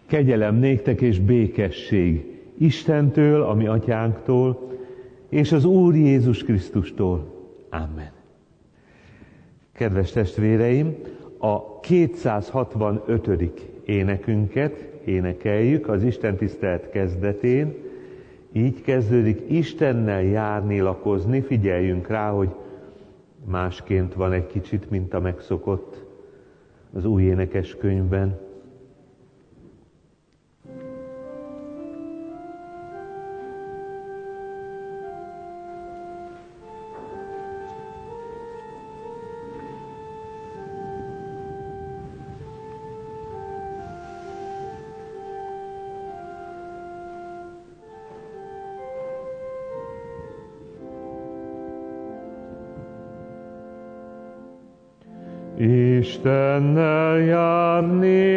Kegyelem néktek és békesség Istentől, a mi atyánktól, és az Úr Jézus Krisztustól. Amen. Kedves testvéreim, a 265. énekünket énekeljük az istentisztelet kezdetén. Így kezdődik: Istennel járni, lakozni. Figyeljünk rá, hogy másként van egy kicsit, mint a megszokott az új énekeskönyvben. Istennel járni,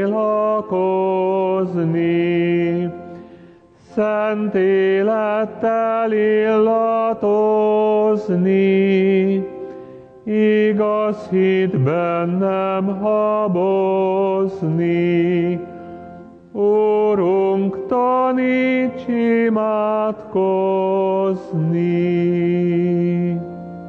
lakozni, szent élettel illatozni, igaz hitben nem habozni. Urunk, taníts imádkozni!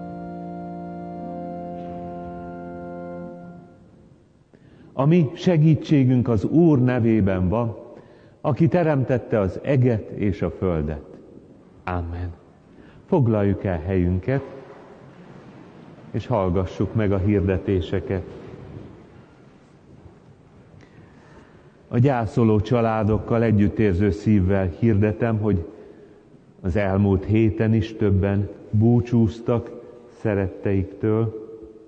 A mi segítségünk az Úr nevében van, aki teremtette az eget és a földet. Amen. Foglaljuk el helyünket, és hallgassuk meg a hirdetéseket. A gyászoló családokkal együttérző szívvel hirdetem, hogy az elmúlt héten is többen búcsúztak szeretteiktől.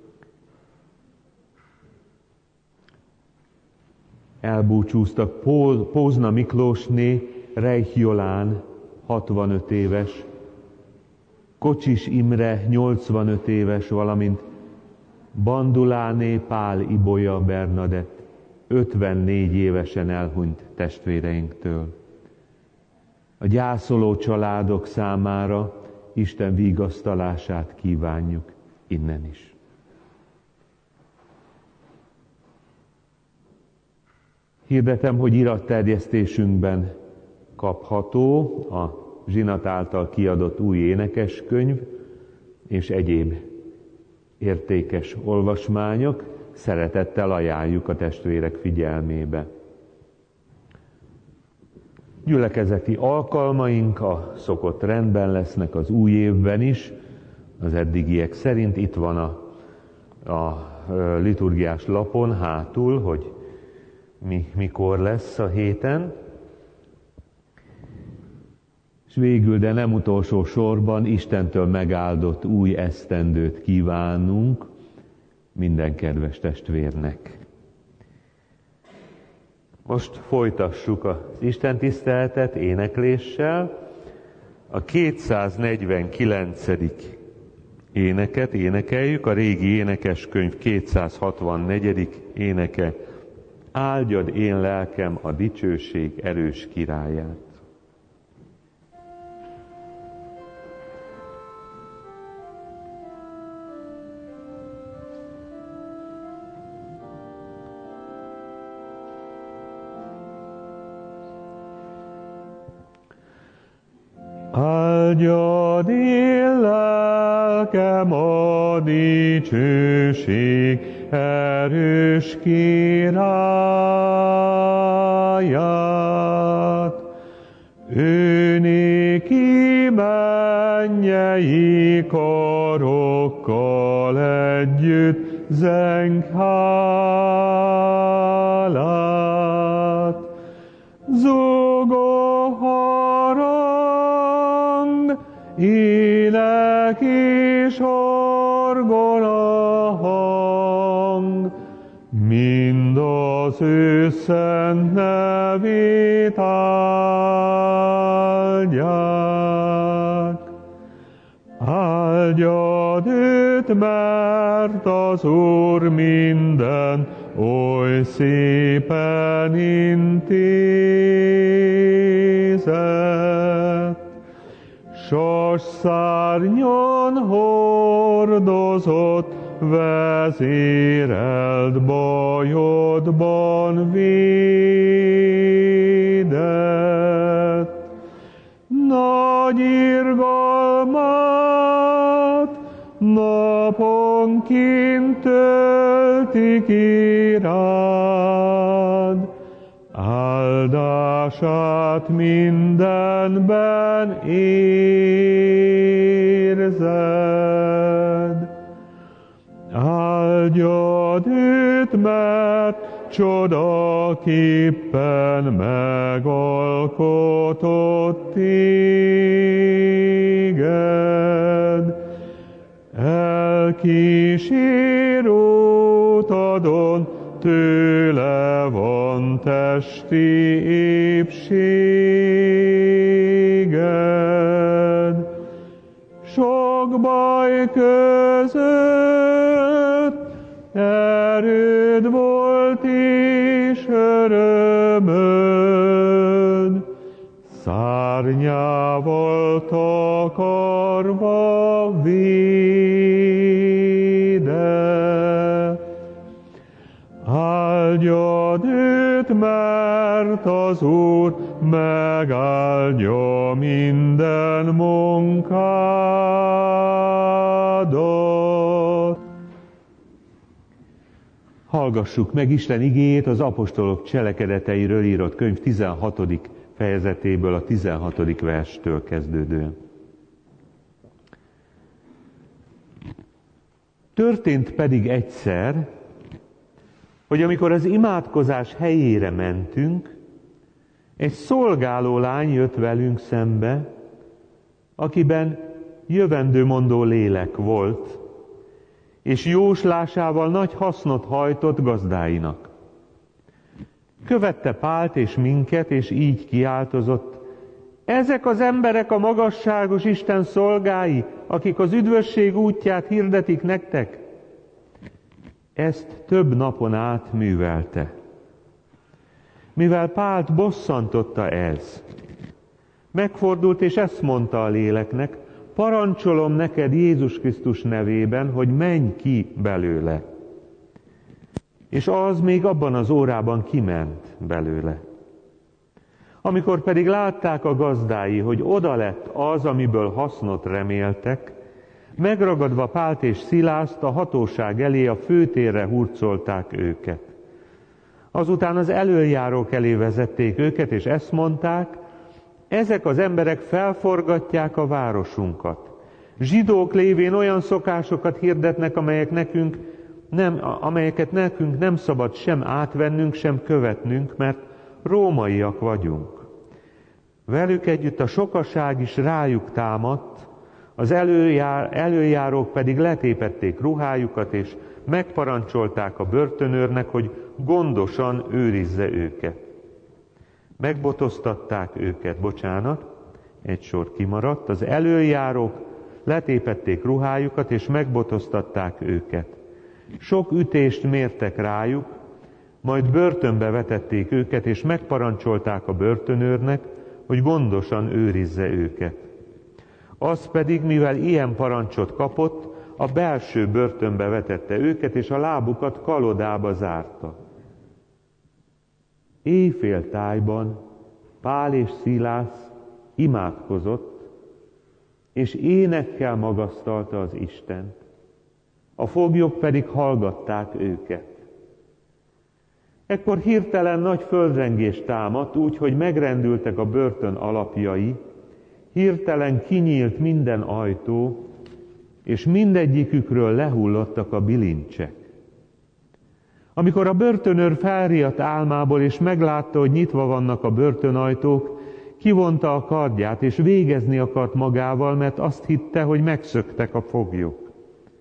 Elbúcsúztak Pózna Miklósné, Reich Jolán, 65 éves, Kocsis Imre, 85 éves, valamint Banduláné Pál Ibolya Bernadett, 54 évesen elhunyt testvéreinktől. A gyászoló családok számára Isten vigasztalását kívánjuk innen is. Hirdetem, hogy iratterjesztésünkben kapható a Zsinat által kiadott új énekeskönyv és egyéb értékes olvasmányok. Szeretettel ajánljuk a testvérek figyelmébe. Gyülekezeti alkalmaink a szokott rendben lesznek az új évben is, az eddigiek szerint. Itt van a liturgiás lapon hátul, hogy mikor lesz a héten. És végül, de nem utolsó sorban, Istentől megáldott új esztendőt kívánunk minden kedves testvérnek. Most folytassuk az istentiszteletet énekléssel. A 249. éneket énekeljük, a régi énekeskönyv 264. éneke. Áldjad én lelkem a dicsőség erős királyát. Áldjad én lelkem a dicsőség erős királyát. Ő néki mennyei karokkal együtt zeng hálát. Zúgó harang, ének és orgona hang, mind az ő szent nevét áldják. Áldjad őt, mert az Úr minden oly szépen intézett. Sas szárnyon hordozott, vezérelt bajodban véd. irád, áldását mindenben érzed. Áldjad őt, mert csodaképpen megalkotott téged. Elkísér utadon, tőle van testi épséged. Sok baj között erőd volt és örömöd, szárnyával takarva véde. Áldjad őt, mert az Úr megáldja minden munkádat. Hallgassuk meg Isten igéjét az apostolok cselekedeteiről írott könyv 16. fejezetéből, a 16. verstől kezdődően. Történt pedig egyszer, hogy amikor az imádkozás helyére mentünk, egy szolgáló lány jött velünk szembe, akiben jövendőmondó lélek volt, és jóslásával nagy hasznot hajtott gazdáinak. Követte Pált és minket, és így kiáltozott: ezek az emberek a magasságos Isten szolgái, akik az üdvösség útját hirdetik nektek. Ezt több napon át művelte. Mivel Pált bosszantotta ez, megfordult és ezt mondta a léleknek: parancsolom neked Jézus Krisztus nevében, hogy menj ki belőle. És az még abban az órában kiment belőle. Amikor pedig látták a gazdái, hogy oda lett az, amiből hasznot reméltek, megragadva Pált és Szilászt a hatóság elé a főtérre hurcolták őket. Azután az elöljárók elé vezették őket, és ezt mondták: ezek az emberek felforgatják a városunkat. Zsidók lévén olyan szokásokat hirdetnek, amelyeket nekünk nem szabad sem átvennünk, sem követnünk, mert rómaiak vagyunk. Velük együtt a sokaság is rájuk támadt, az elöljárók pedig letépették ruhájukat, és megparancsolták a börtönőrnek, hogy gondosan őrizze őket. Megbotoztatták őket, egy sor kimaradt, az elöljárók letépették ruhájukat, és megbotoztatták őket. Sok ütést mértek rájuk, majd börtönbe vetették őket, és megparancsolták a börtönőrnek, hogy gondosan őrizze őket. Az pedig, mivel ilyen parancsot kapott, a belső börtönbe vetette őket, és a lábukat kalodába zárta. Éjféltájban Pál és Szilász imádkozott, és énekkel magasztalta az Istent. A foglyok pedig hallgatták őket. Ekkor hirtelen nagy földrengés támadt, úgy, hogy megrendültek a börtön alapjai, hirtelen kinyílt minden ajtó, és mindegyikükről lehullottak a bilincsek. Amikor a börtönőr felriadt álmából, és meglátta, hogy nyitva vannak a börtönajtók, kivonta a kardját, és végezni akart magával, mert azt hitte, hogy megszöktek a foglyok.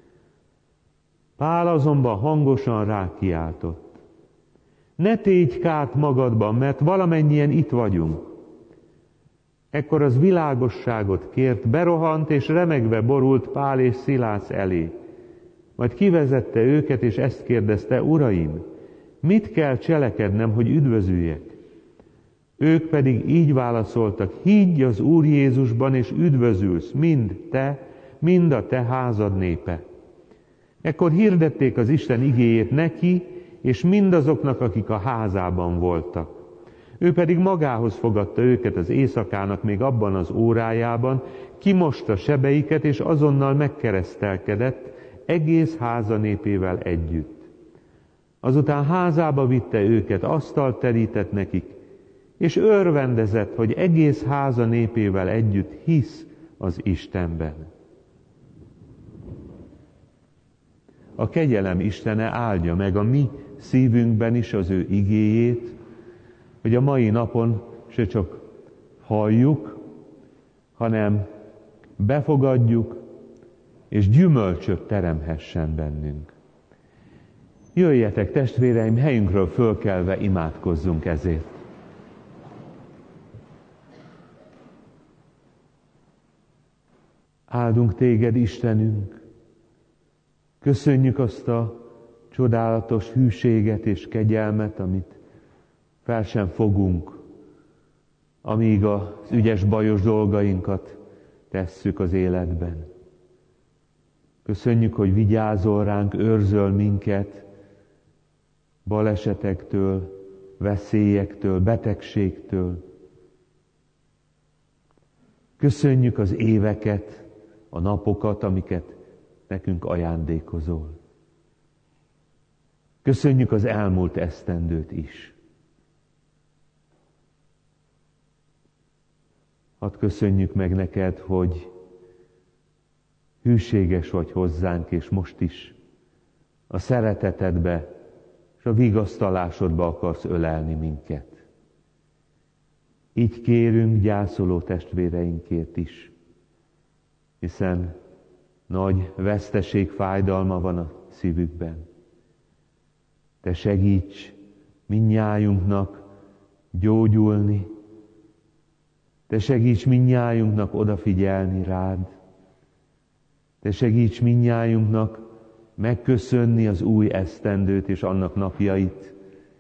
Pál azonban hangosan rákiáltott: ne tégy kárt magadban, mert valamennyien itt vagyunk. Ekkor az világosságot kért, berohant és remegve borult Pál és Szilász elé. Majd kivezette őket, és ezt kérdezte: uraim, mit kell cselekednem, hogy üdvözüljek? Ők pedig így válaszoltak: higgy az Úr Jézusban, és üdvözülsz, mind te, mind a te házad népe. Ekkor hirdették az Isten igéjét neki, és mindazoknak, akik a házában voltak. Ő pedig magához fogadta őket az éjszakának még abban az órájában, kimosta sebeiket, és azonnal megkeresztelkedett egész háza népével együtt. Azután házába vitte őket, asztalt terített nekik, és örvendezett, hogy egész háza népével együtt hisz az Istenben. A kegyelem Istene áldja meg a mi szívünkben is az ő igéjét, hogy a mai napon se csak halljuk, hanem befogadjuk, és gyümölcsöt teremhessen bennünk. Jöjjetek, testvéreim, helyünkről fölkelve imádkozzunk ezért. Áldunk téged, Istenünk! Köszönjük azt a csodálatos hűséget és kegyelmet, amit fel sem fogunk, amíg az ügyes bajos dolgainkat tesszük az életben. Köszönjük, hogy vigyázol ránk, őrzöl minket balesetektől, veszélyektől, betegségtől. Köszönjük az éveket, a napokat, amiket nekünk ajándékozol. Köszönjük az elmúlt esztendőt is. Hadd köszönjük meg neked, hogy hűséges vagy hozzánk, és most is a szeretetedbe és a vigasztalásodba akarsz ölelni minket. Így kérünk gyászoló testvéreinkért is, hiszen nagy veszteség, fájdalma van a szívükben. Te segíts mindnyájunknak gyógyulni, Te segíts mindnyájunknak odafigyelni rád, Te segíts mindnyájunknak megköszönni az új esztendőt és annak napjait,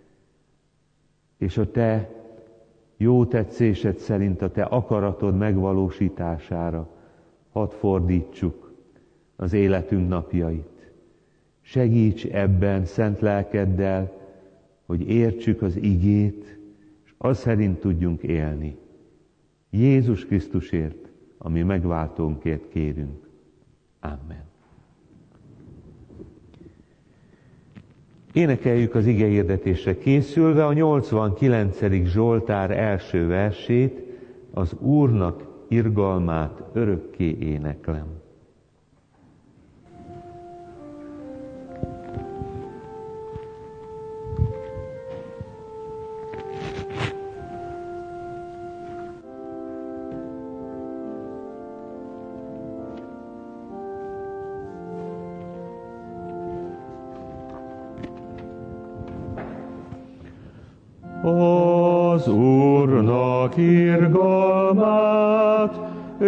és a Te jó tetszésed szerint a Te akaratod megvalósítására hadd fordítsuk az életünk napjait. Segíts ebben szent lelkeddel, hogy értsük az igét, és az szerint tudjunk élni. Jézus Krisztusért, ami megváltónkért kérünk. Amen. Énekeljük az igehirdetésre készülve a 89. Zsoltár első versét, az Úrnak irgalmát örökké éneklem. Az Úrnak irgalmát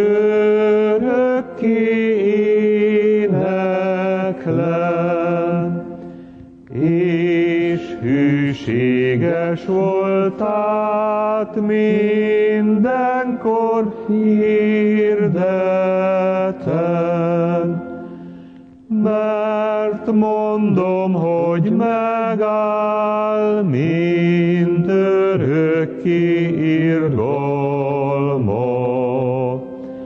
örökké éneklem, és hűséges voltát mindenkor hirdetem. Mert mondom, hogy megáll mint örökké irgalma,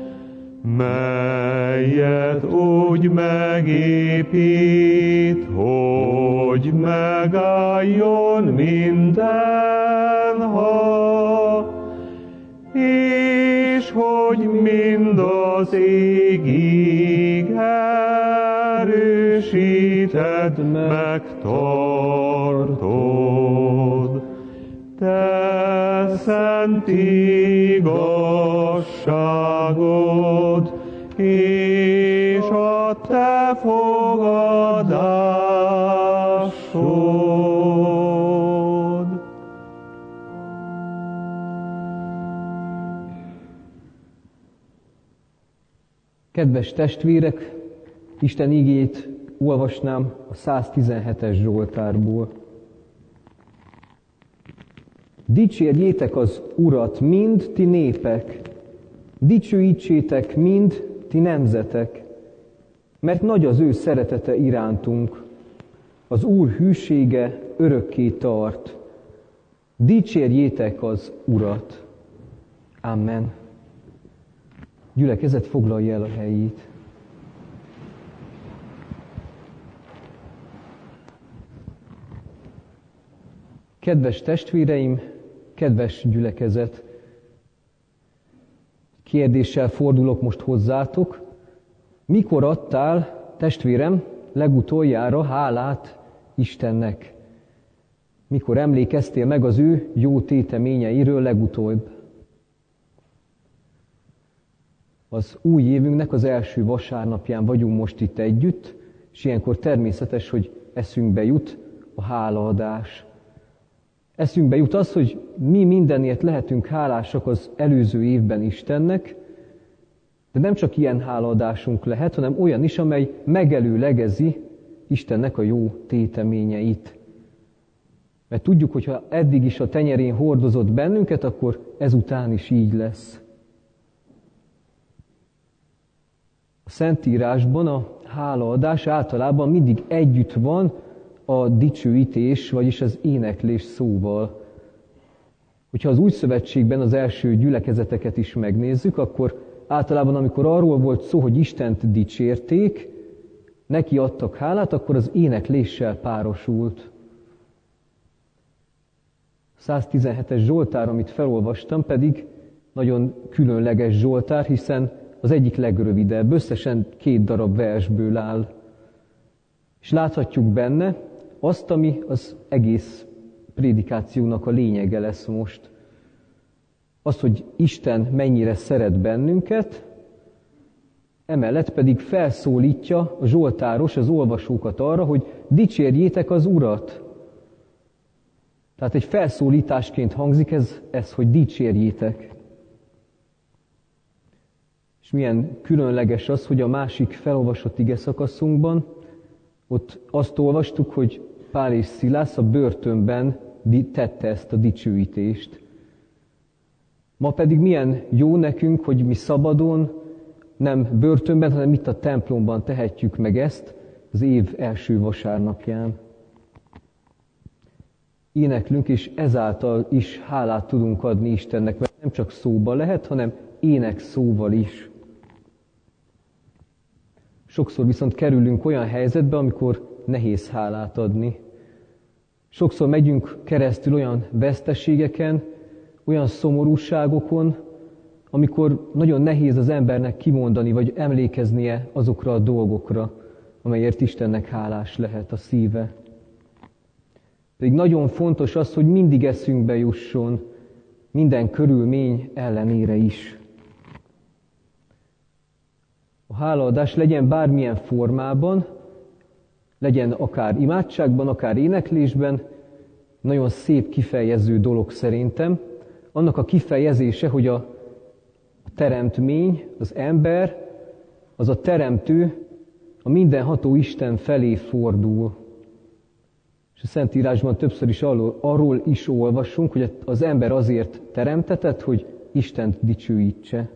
melyet úgy megépít, hogy megálljon mindenha, és hogy mind az égig erősíted, megtartod. Te szent igazságod, és a te fogadásod. Kedves testvérek, Isten igét olvasnám a 117-es Zsoltárból. Dicsérjétek az Urat, mind ti népek, dicsőítsétek mind ti nemzetek, mert nagy az ő szeretete irántunk, az Úr hűsége örökké tart. Dicsérjétek az Urat. Amen. Gyülekezet foglalja el a helyét. Kedves testvéreim, kedves gyülekezet, kérdéssel fordulok most hozzátok. Mikor adtál, testvérem, legutoljára hálát Istennek? Mikor emlékeztél meg az ő jó téteményeiről legutóbb? Az új évünknek az első vasárnapján vagyunk most itt együtt, és ilyenkor természetes, hogy eszünkbe jut a hálaadás. Eszünkbe jut az, hogy mi mindenért lehetünk hálásak az előző évben Istennek, de nem csak ilyen hálaadásunk lehet, hanem olyan is, amely megelőlegezi Istennek a jó téteményeit. Mert tudjuk, hogy ha eddig is a tenyerén hordozott bennünket, akkor ezután is így lesz. A Szentírásban a hálaadás általában mindig együtt van a dicsőítés, vagyis az éneklés szóval. Hogyha az Új Szövetségben az első gyülekezeteket is megnézzük, akkor általában, amikor arról volt szó, hogy Istent dicsérték, neki adtak hálát, akkor az énekléssel párosult. 117-es Zsoltár, amit felolvastam, pedig nagyon különleges Zsoltár, hiszen az egyik legrövidebb, összesen 2 darab versből áll. És láthatjuk benne azt, ami az egész prédikációnak a lényege lesz most. Az, hogy Isten mennyire szeret bennünket, emellett pedig felszólítja a zsoltáros az olvasókat arra, hogy dicsérjétek az Urat. Tehát egy felszólításként hangzik ez, hogy dicsérjétek. És milyen különleges az, hogy a másik felolvasott igeszakaszunkban ott azt olvastuk, hogy Pál és Szilász a börtönben tette ezt a dicsőítést. Ma pedig milyen jó nekünk, hogy mi szabadon, nem börtönben, hanem itt a templomban tehetjük meg ezt az év első vasárnapján. Éneklünk, és ezáltal is hálát tudunk adni Istennek, mert nem csak szóban lehet, hanem ének szóval is. Sokszor viszont kerülünk olyan helyzetbe, amikor nehéz hálát adni. Sokszor megyünk keresztül olyan veszteségeken, olyan szomorúságokon, amikor nagyon nehéz az embernek kimondani, vagy emlékeznie azokra a dolgokra, amelyért Istennek hálás lehet a szíve. Pedig nagyon fontos az, hogy mindig eszünkbe jusson, minden körülmény ellenére is. A hálaadás legyen bármilyen formában, legyen akár imádságban, akár éneklésben, nagyon szép kifejező dolog szerintem. Annak a kifejezése, hogy a teremtmény, az ember, az a teremtő, a mindenható Isten felé fordul. És a Szentírásban többször is arról is olvasunk, hogy az ember azért teremtetett, hogy Istent dicsőítse.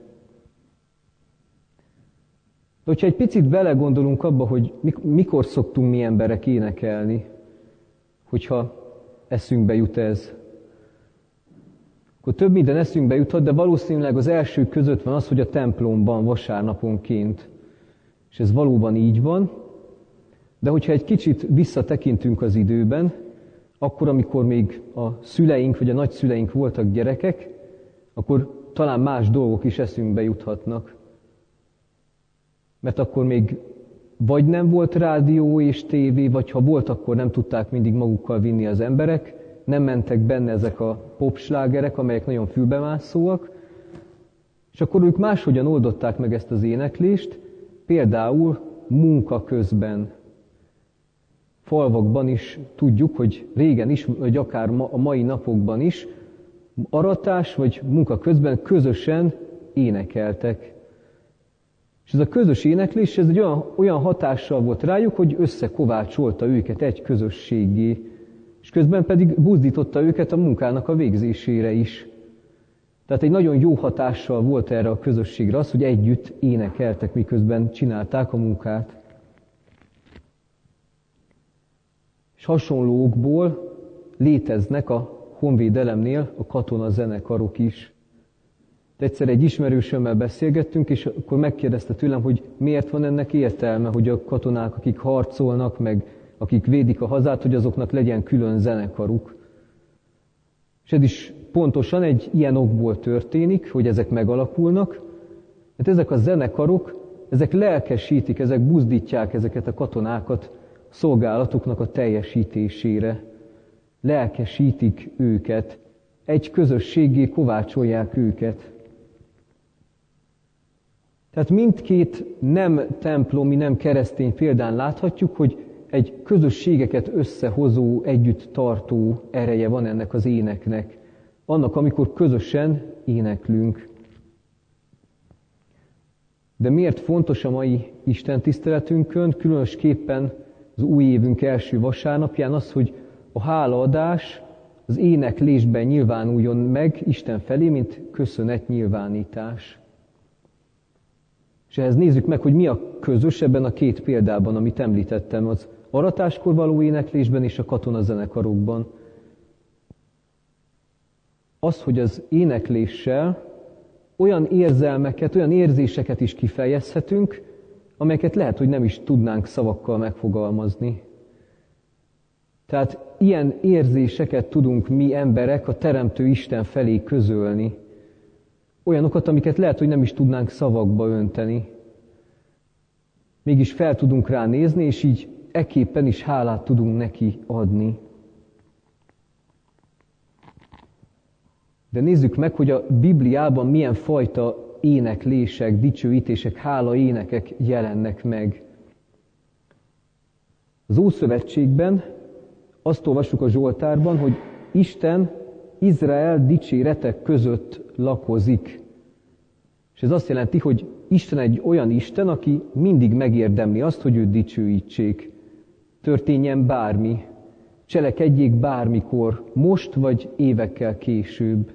De hogyha egy picit belegondolunk abba, hogy mikor szoktunk mi emberek énekelni, hogyha eszünkbe jut ez, akkor több minden eszünkbe juthat, de valószínűleg az elsők között van az, hogy a templomban vasárnaponként. És ez valóban így van, de hogyha egy kicsit visszatekintünk az időben, akkor, amikor még a szüleink vagy a nagyszüleink voltak gyerekek, akkor talán más dolgok is eszünkbe juthatnak. Mert akkor még vagy nem volt rádió és tévé, vagy ha volt, akkor nem tudták mindig magukkal vinni az emberek, nem mentek benne ezek a popslágerek, amelyek nagyon fülbemászóak, és akkor ők máshogyan oldották meg ezt az éneklést, például munka közben. Falvakban is tudjuk, hogy régen is, vagy akár a mai napokban is, aratás vagy munka közben közösen énekeltek. És ez a közös éneklés, ez egy olyan hatással volt rájuk, hogy összekovácsolta őket egy közösséggé, és közben pedig buzdította őket a munkának a végzésére is. Tehát egy nagyon jó hatással volt erre a közösségre az, hogy együtt énekeltek, miközben csinálták a munkát. És hasonló okból léteznek a honvédelemnél a katonazenekarok is. De egyszer egy ismerősömmel beszélgettünk, és akkor megkérdezte tőlem, hogy miért van ennek értelme, hogy a katonák, akik harcolnak, meg akik védik a hazát, hogy azoknak legyen külön zenekaruk. És ez is pontosan egy ilyen okból történik, hogy ezek megalakulnak, mert ezek a zenekarok, ezek lelkesítik, ezek buzdítják ezeket a katonákat szolgálatuknak a teljesítésére. Lelkesítik őket, egy közösséggé kovácsolják őket. Tehát mindkét nem templomi, nem keresztény példán láthatjuk, hogy egy közösségeket összehozó, együtt tartó ereje van ennek az éneknek. Annak, amikor közösen éneklünk. De miért fontos a mai istentiszteletünkön, különösképpen az új évünk első vasárnapján az, hogy a hálaadás az éneklésben nyilvánuljon meg Isten felé, mint köszönetnyilvánítás. És ehhez nézzük meg, hogy mi a közös ebben a két példában, amit említettem, az aratáskor való éneklésben és a katonazenekarokban. Az, hogy az énekléssel olyan érzelmeket, olyan érzéseket is kifejezhetünk, amelyeket lehet, hogy nem is tudnánk szavakkal megfogalmazni. Tehát ilyen érzéseket tudunk mi emberek a Teremtő Isten felé közölni. Olyanokat, amiket lehet, hogy nem is tudnánk szavakba önteni. Mégis fel tudunk rá nézni, és így ekképpen is hálát tudunk neki adni. De nézzük meg, hogy a Bibliában milyen fajta éneklések, dicsőítések, hála énekek jelennek meg. Az Ószövetségben azt olvassuk a Zsoltárban, hogy Isten Izrael dicséretek között lakozik. És ez azt jelenti, hogy Isten egy olyan Isten, aki mindig megérdemli azt, hogy őt dicsőítsék. Történjen bármi, cselekedjék bármikor, most vagy évekkel később.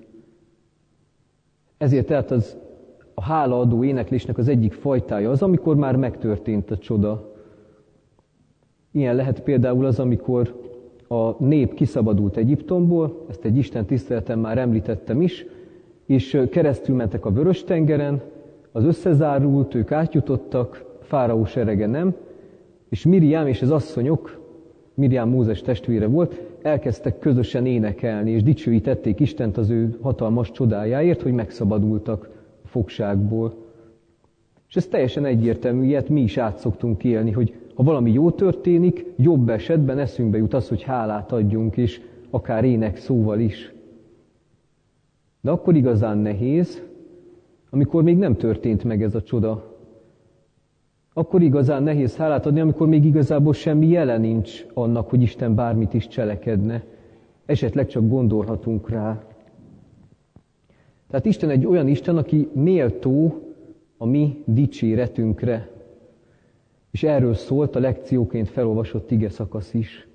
Ezért tehát a hálaadó éneklésnek az egyik fajtája az, amikor már megtörtént a csoda. Ilyen lehet például az, amikor a nép kiszabadult Egyiptomból, ezt egy Isten tiszteleten már említettem is, és keresztül mentek a Vörös-tengeren, az összezárult, ők átjutottak, Fáraó serege nem, és Miriám és az asszonyok, Miriám Mózes testvére volt, elkezdtek közösen énekelni, és dicsőítették Istent az ő hatalmas csodájáért, hogy megszabadultak a fogságból. És ez teljesen egyértelmű, ilyet mi is át szoktunk élni, hogy ha valami jó történik, jobb esetben eszünkbe jut az, hogy hálát adjunk, és akár ének szóval is. De akkor igazán nehéz, amikor még nem történt meg ez a csoda. Akkor igazán nehéz hálát adni, amikor még igazából semmi jele nincs annak, hogy Isten bármit is cselekedne. Esetleg csak gondolhatunk rá. Tehát Isten egy olyan Isten, aki méltó a mi dicséretünkre. És erről szólt a lekcióként felolvasott ige szakasz is.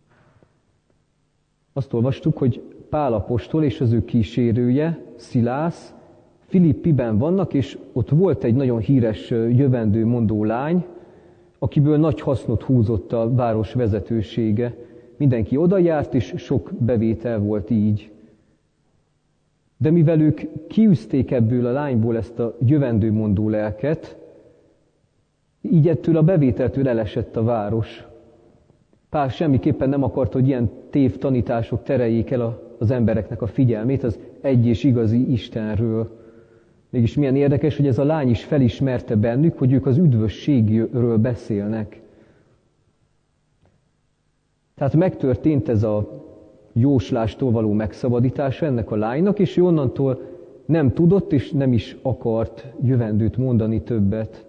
Azt olvastuk, hogy Pál apostol és az ő kísérője, Szilász, Filippiben vannak, és ott volt egy nagyon híres jövendőmondó lány, akiből nagy hasznot húzott a város vezetősége. Mindenki oda járt, és sok bevétel volt így. De mivel ők kiűzték ebből a lányból ezt a jövendőmondó lelket, így ettől a bevételtől elesett a város. Pál semmiképpen nem akart, hogy ilyen tévtanítások tereljék el az embereknek a figyelmét az egy és igazi Istenről. Mégis milyen érdekes, hogy ez a lány is felismerte bennük, hogy ők az üdvösségről beszélnek. Tehát megtörtént ez a jóslástól való megszabadítása ennek a lánynak, és ő onnantól nem tudott és nem is akart jövendőt mondani többet.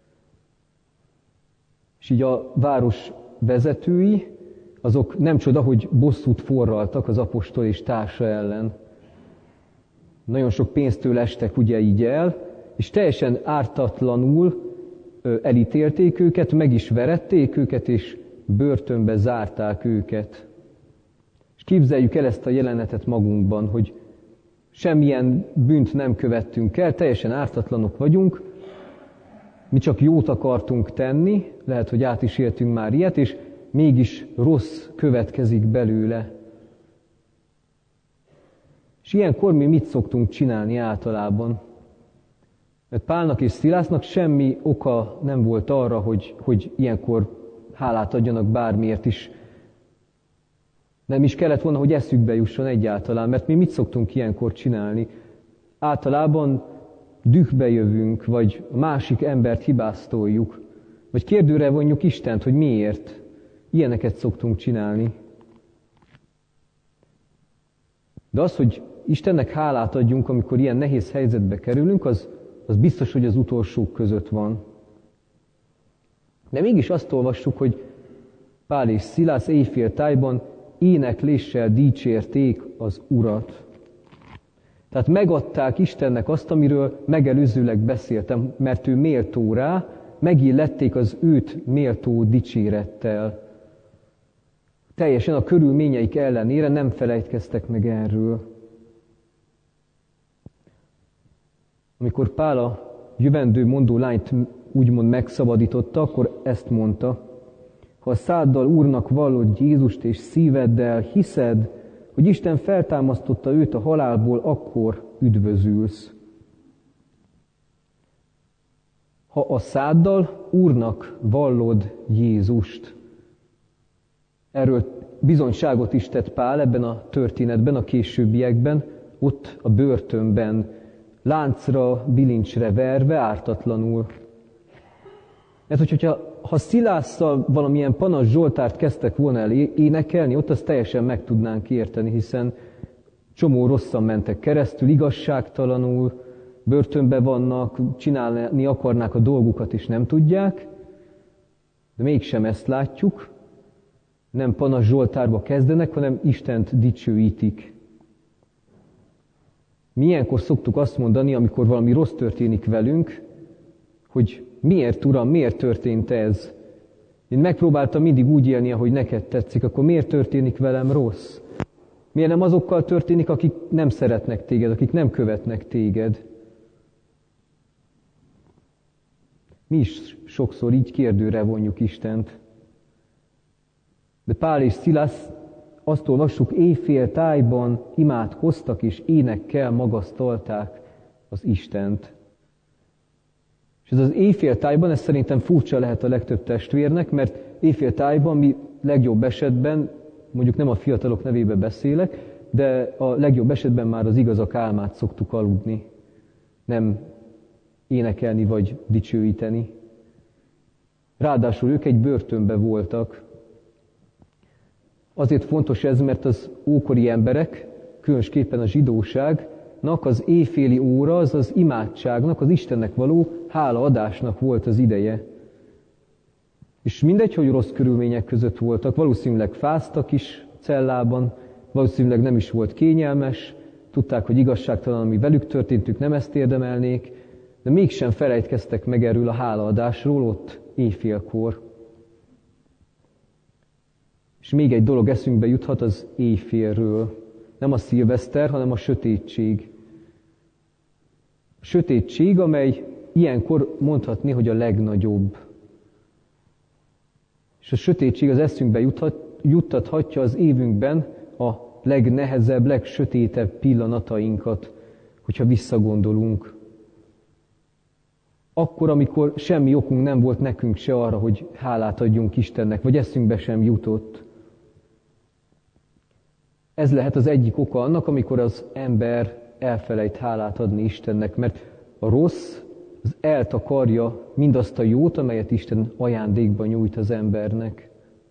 És így a város vezetői, azok nem csoda, hogy bosszút forraltak az apostol és társa ellen. Nagyon sok pénztől estek ugye így el, és teljesen ártatlanul elítélték őket, meg is verették őket, és börtönbe zárták őket. És képzeljük el ezt a jelenetet magunkban, hogy semmilyen bűnt nem követtünk el, teljesen ártatlanok vagyunk, mi csak jót akartunk tenni, lehet, hogy át is éltünk már ilyet, és mégis rossz következik belőle. És ilyenkor mi mit szoktunk csinálni általában? Mert Pálnak és Szilásznak semmi oka nem volt arra, hogy ilyenkor hálát adjanak bármiért is. Nem is kellett volna, hogy eszükbe jusson egyáltalán, mert mi mit szoktunk ilyenkor csinálni? Általában dühbe jövünk, vagy a másik embert hibáztoljuk, vagy kérdőre vonjuk Istent, hogy miért. Ilyeneket szoktunk csinálni. De az, hogy Istennek hálát adjunk, amikor ilyen nehéz helyzetbe kerülünk, az biztos, hogy az utolsók között van. De mégis azt olvassuk, hogy Pál és Szilász éjféltájban énekléssel dicsérték az Urat. Tehát megadták Istennek azt, amiről megelőzőleg beszéltem, mert ő méltó rá, megillették az őt méltó dicsérettel. Teljesen a körülményeik ellenére nem felejtkeztek meg erről. Amikor Pál a jövendő mondó lányt úgymond megszabadította, akkor ezt mondta: ha a száddal Úrnak vallod Jézust és szíveddel hiszed, hogy Isten feltámasztotta őt a halálból, akkor üdvözülsz. Ha a száddal Úrnak vallod Jézust. Erről bizonyságot is tett Pál ebben a történetben, a későbbiekben, ott a börtönben, láncra, bilincsre verve, ártatlanul. Mert hogyha Szilásszal valamilyen panasz zsoltárt kezdtek volna el énekelni, ott azt teljesen meg tudnánk érteni, hiszen csomó rosszan mentek keresztül, igazságtalanul, börtönbe vannak, csinálni akarnák a dolgukat és nem tudják, de mégsem ezt látjuk, nem panasz zsoltárba kezdenek, hanem Istent dicsőítik. Mi ilyenkor szoktuk azt mondani, amikor valami rossz történik velünk, hogy miért, Uram, miért történt ez? Én megpróbáltam mindig úgy élni, ahogy neked tetszik, akkor miért történik velem rossz? Miért nem azokkal történik, akik nem szeretnek téged, akik nem követnek téged? Mi is sokszor így kérdőre vonjuk Istent. De Pál és Szilász, azt olvassuk, éjféltájban imádkoztak és énekkel magasztalták az Istent. És ez az éjféltájban, ez szerintem furcsa lehet a legtöbb testvérnek, mert éjféltájban mi legjobb esetben, mondjuk nem a fiatalok nevébe beszélek, de a legjobb esetben már az igazak álmát szoktuk aludni. Nem énekelni vagy dicsőíteni. Ráadásul ők egy börtönbe voltak. Azért fontos ez, mert az ókori emberek, különösképpen a zsidóságnak az éjféli óra, az az imádságnak, az Istennek való hálaadásnak volt az ideje. És mindegy, hogy rossz körülmények között voltak, valószínűleg fáztak is cellában, valószínűleg nem is volt kényelmes, tudták, hogy igazságtalan, ami velük történt, ők nem ezt érdemelnék, de mégsem felejtkeztek meg erről a hálaadásról ott éjfélkor. És még egy dolog eszünkbe juthat az éjfélről. Nem a szilveszter, hanem a sötétség. A sötétség, amely ilyenkor mondhatni, hogy a legnagyobb. És a sötétség az eszünkbe juttathatja az évünkben a legnehezebb, legsötétebb pillanatainkat, hogyha visszagondolunk. Akkor, amikor semmi okunk nem volt nekünk se arra, hogy hálát adjunk Istennek, vagy eszünkbe sem jutott. Ez lehet az egyik oka annak, amikor az ember elfelejt hálát adni Istennek, mert a rossz az eltakarja mindazt a jót, amelyet Isten ajándékban nyújt az embernek.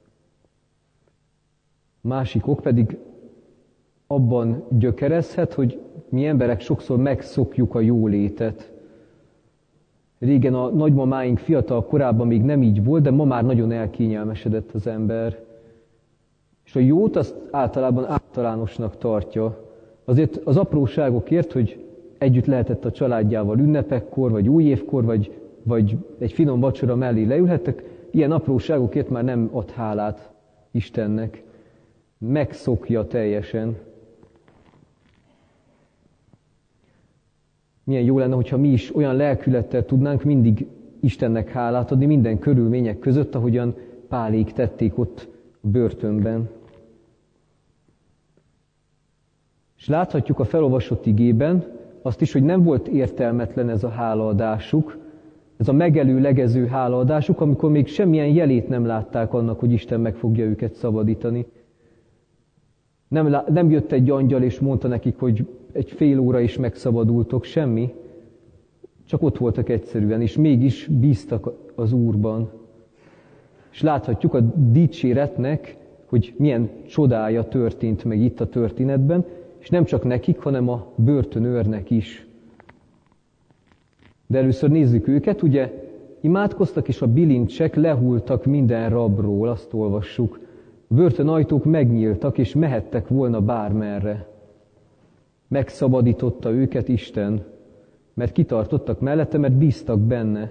A másik ok pedig abban gyökerezhet, hogy mi emberek sokszor megszokjuk a jólétet. Régen a nagymamáink fiatal korában még nem így volt, de ma már nagyon elkényelmesedett az ember. És a jót azt általában általánosnak tartja. Azért az apróságokért, hogy együtt lehetett a családjával ünnepekkor, vagy újévkor, vagy egy finom vacsora mellé leülhettek, ilyen apróságokért már nem ad hálát Istennek. Megszokja teljesen. Milyen jó lenne, hogyha mi is olyan lelkülettel tudnánk mindig Istennek hálát adni minden körülmények között, ahogyan Pálék tették ott a börtönben. És láthatjuk a felolvasott igében azt is, hogy nem volt értelmetlen ez a hálaadásuk, ez a megelőlegező hálaadásuk, amikor még semmilyen jelét nem látták annak, hogy Isten meg fogja őket szabadítani. Nem jött egy angyal és mondta nekik, hogy egy fél óra is megszabadultok, semmi. Csak ott voltak egyszerűen, és mégis bíztak az Úrban. És láthatjuk a dicséretnek, hogy milyen csodája történt meg itt a történetben, és nem csak nekik, hanem a börtönőrnek is. De először nézzük őket, ugye imádkoztak, és a bilincsek lehultak minden rabról, azt olvassuk. A börtönajtók megnyíltak, és mehettek volna bármerre. Megszabadította őket Isten, mert kitartottak mellette, mert bíztak benne.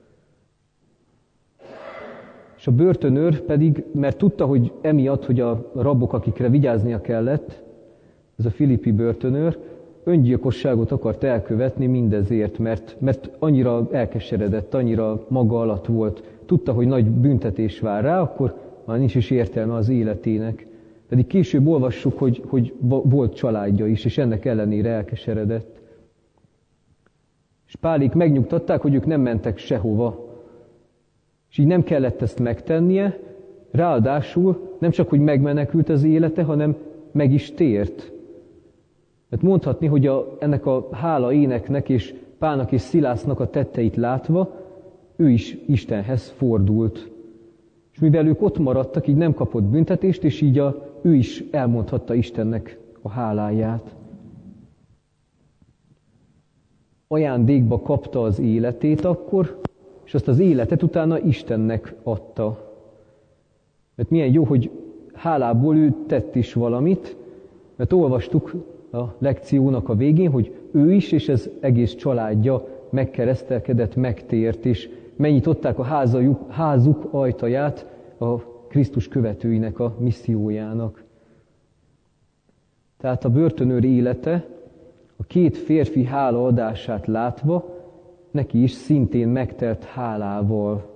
És a börtönőr pedig, mert tudta, hogy emiatt, hogy a rabok, akikre vigyáznia kellett, ez a filippi börtönőr, öngyilkosságot akart elkövetni mindezért, mert annyira elkeseredett, annyira maga alatt volt. Tudta, hogy nagy büntetés vár rá, akkor már nincs is értelme az életének. Pedig később olvassuk, hogy volt családja is, és ennek ellenére elkeseredett. És Pálik megnyugtatták, hogy ők nem mentek sehova. És így nem kellett ezt megtennie, ráadásul nem csak, hogy megmenekült az élete, hanem meg is tért. Mert mondhatni, hogy ennek a hála éneknek és Pálnak és Szilásznak a tetteit látva, ő is Istenhez fordult. És mivel ők ott maradtak, így nem kapott büntetést, és így ő is elmondhatta Istennek a háláját. Ajándékba kapta az életét akkor, és azt az életet utána Istennek adta. Mert milyen jó, hogy hálából ő tett is valamit, mert olvastuk a lekciónak a végén, hogy ő is, és az egész családja megkeresztelkedett, megtért, és megnyitották a házuk ajtaját a Krisztus követőinek a missziójának. Tehát a börtönőr élete a két férfi hálaadását látva, neki is szintén megtelt hálával.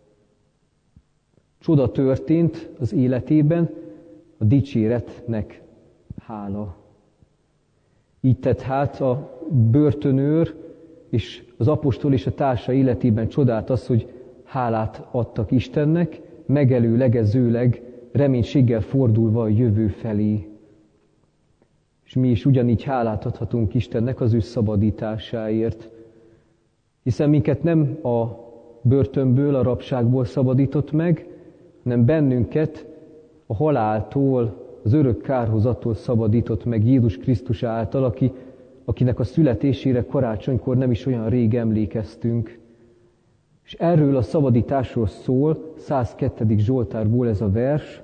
Csoda történt az életében, a dicséretnek hála. Így tett hát a börtönőr és az apostol és a társa életében csodát az, hogy hálát adtak Istennek, megelőlegezőleg, reménységgel fordulva a jövő felé. És mi is ugyanígy hálát adhatunk Istennek az ő szabadításáért. Hiszen minket nem a börtönből, a rabságból szabadított meg, hanem bennünket a haláltól, az örök kárhozattól szabadított meg Jézus Krisztus által, akinek a születésére karácsonykor nem is olyan rég emlékeztünk. És erről a szabadításról szól 102. Zsoltárból ez a vers.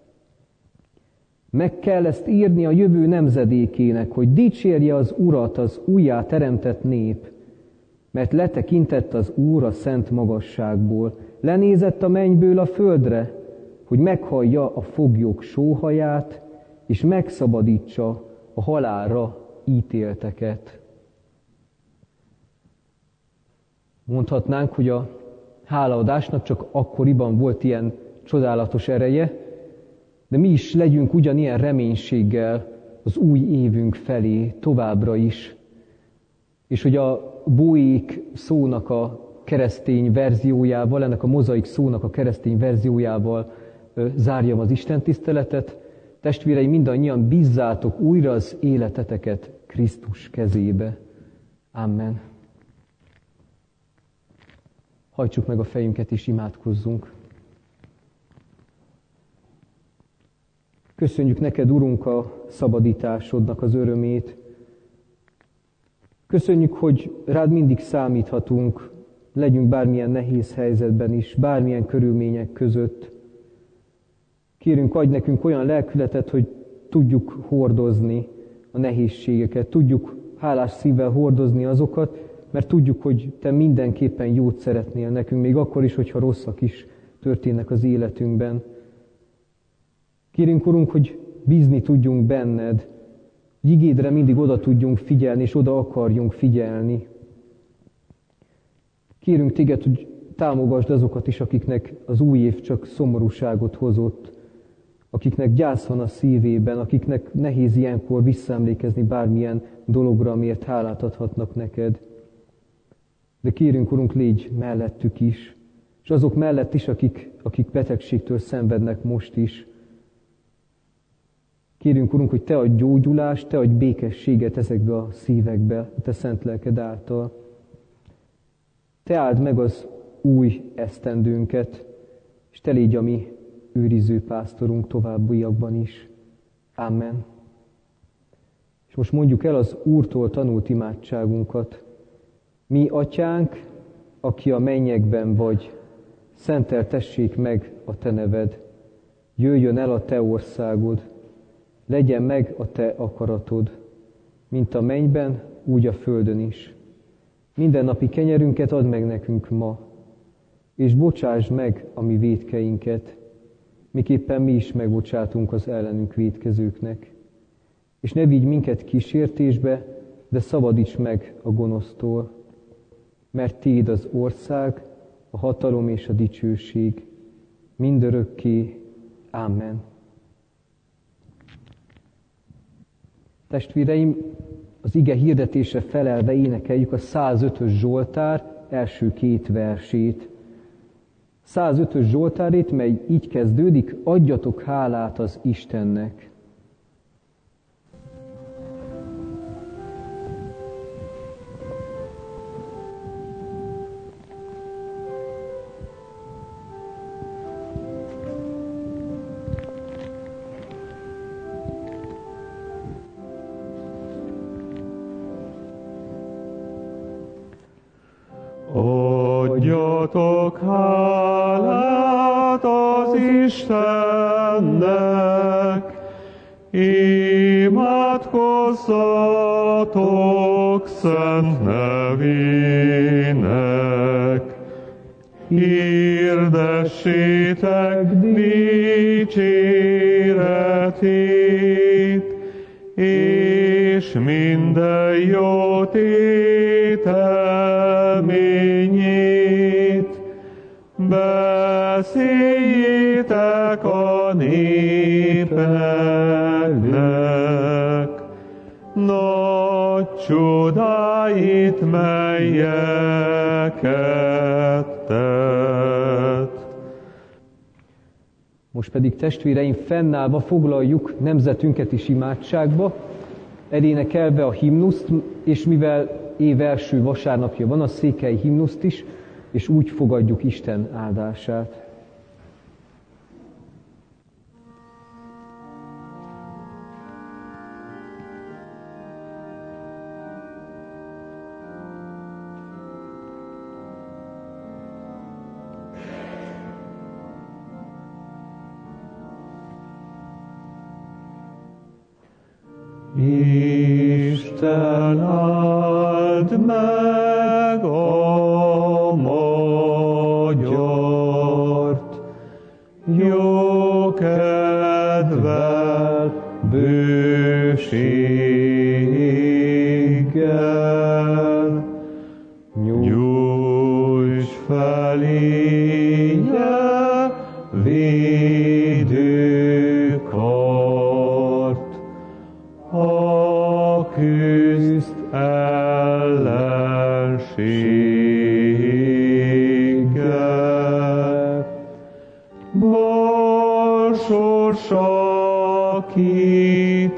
Meg kell ezt írni a jövő nemzedékének, hogy dicsérje az Urat az újjá teremtett nép, mert letekintett az Úr a szent magasságból, lenézett a mennyből a földre, hogy meghallja a foglyok sóhaját, és megszabadítsa a halálra ítélteket. Mondhatnánk, hogy a hálaadásnak csak akkoriban volt ilyen csodálatos ereje, de mi is legyünk ugyanilyen reménységgel az új évünk felé továbbra is. És hogy a Boék szónak a keresztény verziójával, ennek a mozaik szónak a keresztény verziójával zárjam az Isten tiszteletet. Testvéreim, mindannyian bízzátok újra az életeteket Krisztus kezébe. Amen. Hajtsuk meg a fejünket és imádkozzunk. Köszönjük neked, Urunk, a szabadításodnak az örömét. Köszönjük, hogy rád mindig számíthatunk, legyünk bármilyen nehéz helyzetben is, bármilyen körülmények között. Kérünk, adj nekünk olyan lelkületet, hogy tudjuk hordozni a nehézségeket, tudjuk hálás szívvel hordozni azokat, mert tudjuk, hogy te mindenképpen jót szeretnél nekünk, még akkor is, hogyha rosszak is történnek az életünkben. Kérünk, Urunk, hogy bízni tudjunk benned, hogy igédre mindig oda tudjunk figyelni, és oda akarjunk figyelni. Kérünk téged, hogy támogasd azokat is, akiknek az új év csak szomorúságot hozott, akiknek gyász van a szívében, akiknek nehéz ilyenkor visszaemlékezni bármilyen dologra, amiért hálát adhatnak neked. De kérünk, Urunk, légy mellettük is, és azok mellett is, akik betegségtől szenvednek most is. Kérünk, Urunk, hogy Te adj gyógyulást, Te adj békességet ezekbe a szívekbe, a Te szent lelked által. Te áld meg az új esztendőnket, és Te légy a mi őriző pásztorunk továbbiakban is. Amen. És most mondjuk el az Úrtól tanult imádságunkat. Mi, Atyánk, aki a mennyekben vagy, szenteltessék meg a Te neved. Jöjjön el a Te országod, legyen meg a Te akaratod, mint a mennyben, úgy a földön is. Mindennapi kenyerünket add meg nekünk ma, és bocsásd meg a mi vétkeinket, miképpen mi is megbocsátunk az ellenünk vétkezőknek. És ne vigy minket kísértésbe, de szabadíts meg a gonosztól, mert Tiéd az ország, a hatalom és a dicsőség, mindörökké. Amen. Testvéreim, az ige hirdetése felelve énekeljük a 105-ös Zsoltár első 2 versét. 105-ös Zsoltárét, mely így kezdődik: adjatok hálát az Istennek. Adjatok hálát az Istennek, imádkozzatok szent nevének, hirdessétek dicséretét, és minden jó tételményét beszéljétek a népeknek. Nagy csodáit, melyeket tett. Most pedig, testvéreim, fennállva foglaljuk nemzetünket is imádságba, elénekelve a himnuszt, és mivel év első vasárnapja van, a székely himnuszt is, és úgy fogadjuk Isten áldását. Isten áld meg a magyart, jó kedvel, bőséggel, nyújts feléje védőkart, a küzd ellenséggel. Bal sorsa kit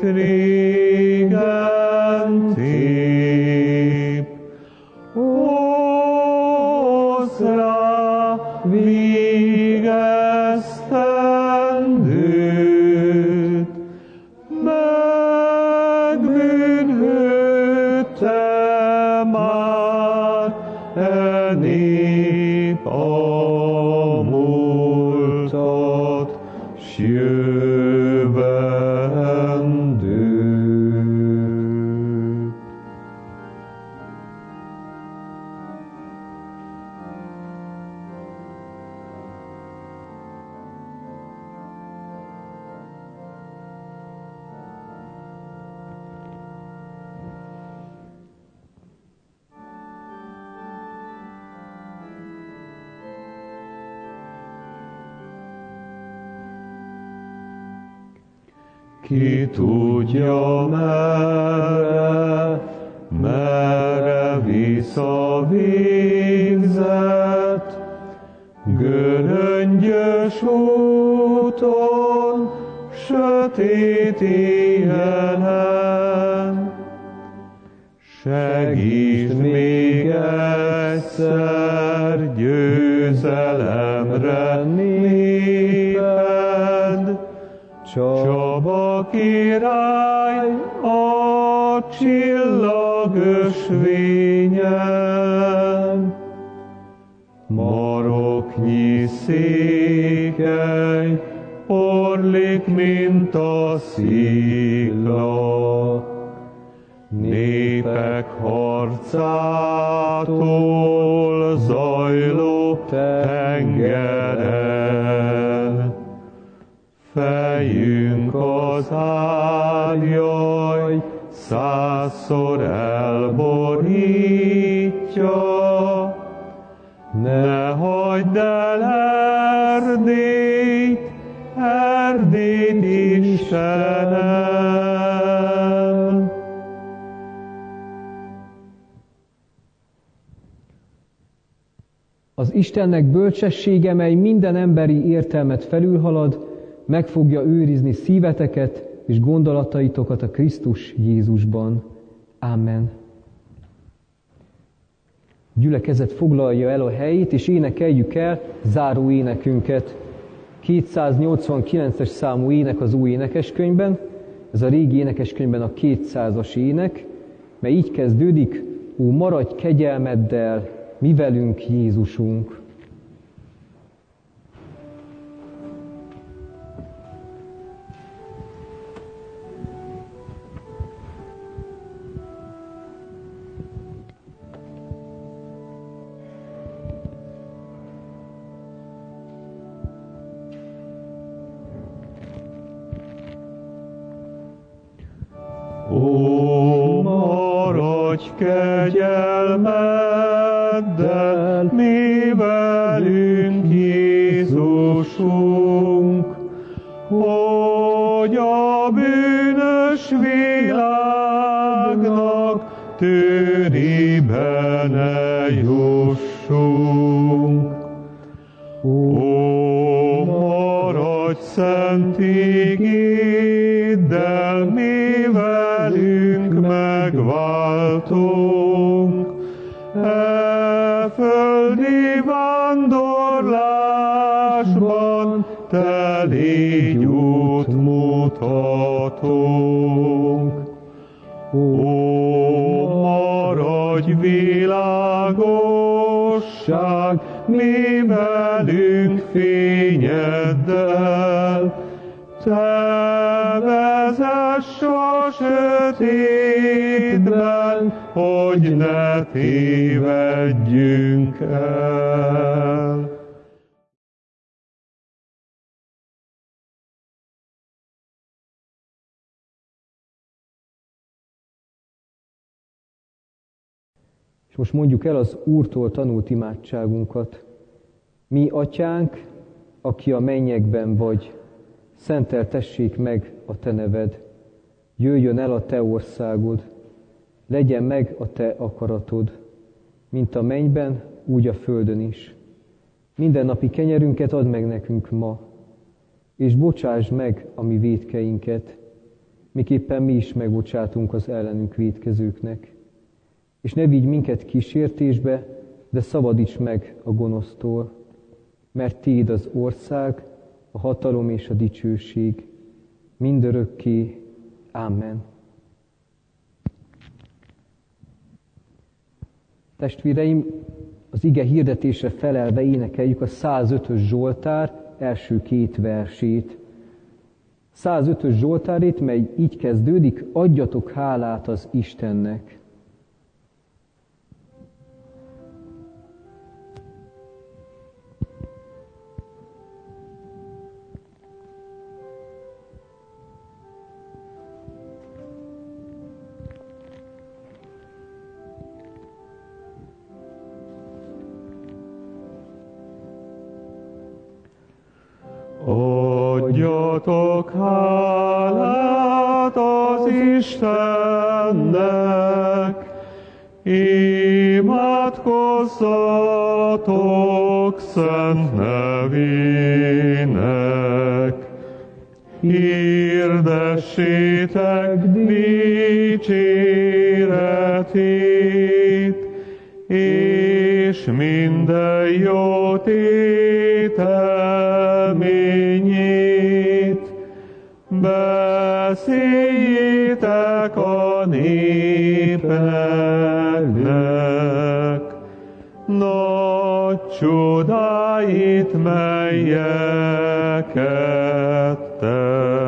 régen tép, hozz rá végeztendőt, megbűnhődte már e nép a múltat, s jövendőt. Ki tudja merre visszavégzett, göröngyös úton, sötét éjjelen. Segítsd még egyszer győzelemre néped, Csaba király a csillagösvényen. Maroknyi székely porlik, mint a szikla, népek harcától zajló tengeren. Fejünk az árjaj, 100-szor elborítja, ne hagyd el Erdélyt, Erdélyt, Istenem! Az Istennek bölcsessége, mely minden emberi értelmet felülhalad, meg fogja őrizni szíveteket és gondolataitokat a Krisztus Jézusban. Amen. Gyülekezet foglalja el a helyét, és énekeljük el záró énekünket. 289-es számú ének az új énekeskönyvben, ez a régi énekeskönyvben a 200-as ének, mely így kezdődik: Ó, maradj kegyelmeddel, mi velünk Jézusunk. Ó, maradj kegyelmeddel, mi velünk Jézusunk, hogy a bűnös világnak tőrébe ne jussunk. Ó, maradj szent ígéddel, mi velünk megváltunk, e földi vándorlásban te légy útmutatónk. Ó, maradj világosság, mi velünk fényeddel, te vezess a sötétben, hogy ne tévedjünk el. És most mondjuk el az Úrtól tanult imádságunkat. Mi, Atyánk, aki a mennyekben vagy, szenteltessék meg a te neved. Jöjjön el a te országod, legyen meg a te akaratod, mint a mennyben, úgy a földön is. Mindennapi kenyerünket add meg nekünk ma, és bocsásd meg a mi vétkeinket, miképpen mi is megbocsátunk az ellenünk vétkezőknek. És ne vigy minket kísértésbe, de szabadíts meg a gonosztól, mert tiéd az ország, a hatalom és a dicsőség, mindörökké. Amen. Testvéreim, az ige hirdetésre felelve énekeljük a 105-ös Zsoltár első 2 versét. 105-ös Zsoltárét, mely így kezdődik: adjatok hálát az Istennek. Adjatok hálát az Istennek, imádkozzatok szent nevének. hirdessétek dicséretét, és minden jó tételményét beszéljétek a népeknek. Nagy csodáit, melyeket tett.